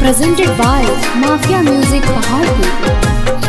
presented by Mafia Music Paharpur.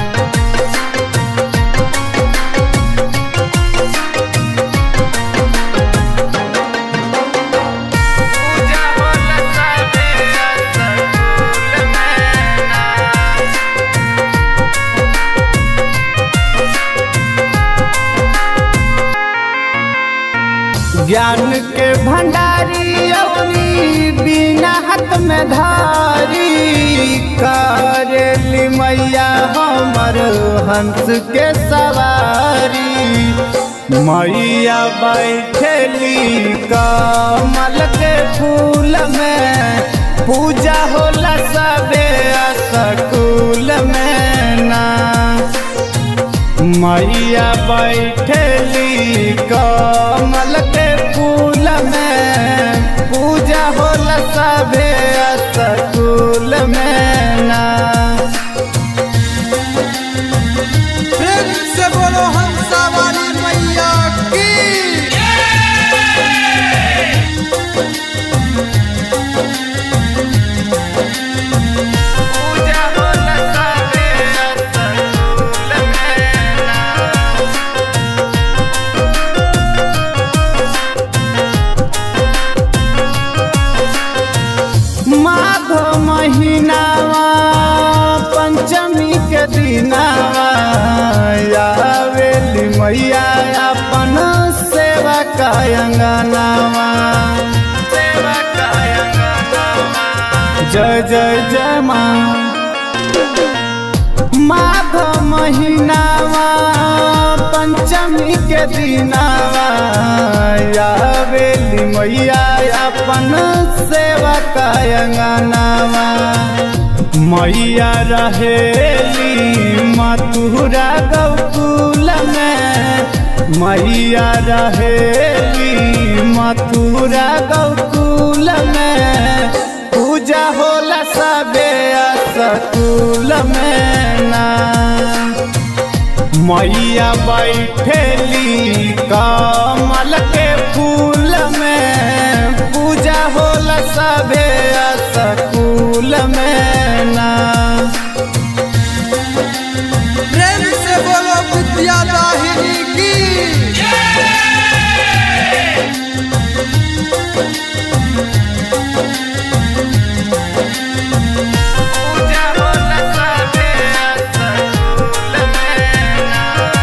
ज्ञान के भंडारी अवनी बिना हाथ में धारी करेली मैया हमर हंस के सवारी। मैया बैठेली कमल के फूल में पूजा होला सबे स्कूल में ना। मैया बैठेली कमल के फूल में पूजा होला सबे स्कूल में ना। फिर से बोलो हंसा वाली मैया की। पूजा होला सबे स्कूल में ना। माघ महीनावा पंचमी के दिनावा आवेली मैया अपन सेवा का अंगनावा। सेवा का अंगनावा जय जय जय माँ। माघ महीनावा पंचमी के दिनावा आवेली मैया अपन सेवा का अंगनावा। मैया रहेली मथुरा गोकुल में मैया रहेली मथुरा गोकुल में पूजा होला सबे स्कूल में ना। मैया बैठेली कमल के फूल में पूजा होला सबे स्कूल में ना। प्रेम से बोलो विद्या दाहिनी की। पूजा होला सबे स्कूल में ना।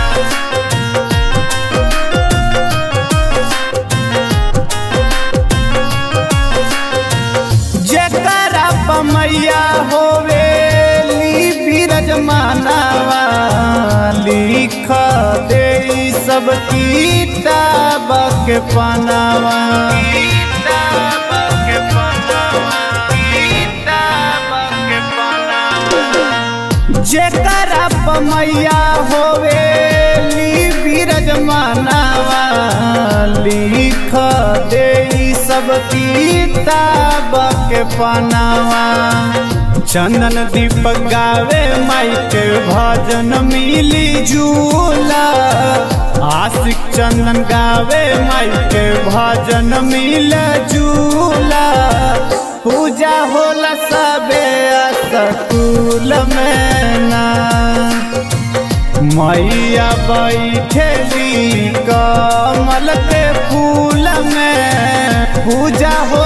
जेकरा मैया होवेली विराजमानवा लिख दे सब किताब के पनावा। किताब के पनावा किताब के पनावा। जेकरा मैया होवेली विराजमानवा लिख दे सब किताब के पनावा। चंदन दीपक गावे माई के भजन मिली झूला। आशिक चंदन गावे माई के भजन मिले झूला। पूजा होला सबे स्कूल में ना। मैया बैठेली कमल के फूल में पूजा हो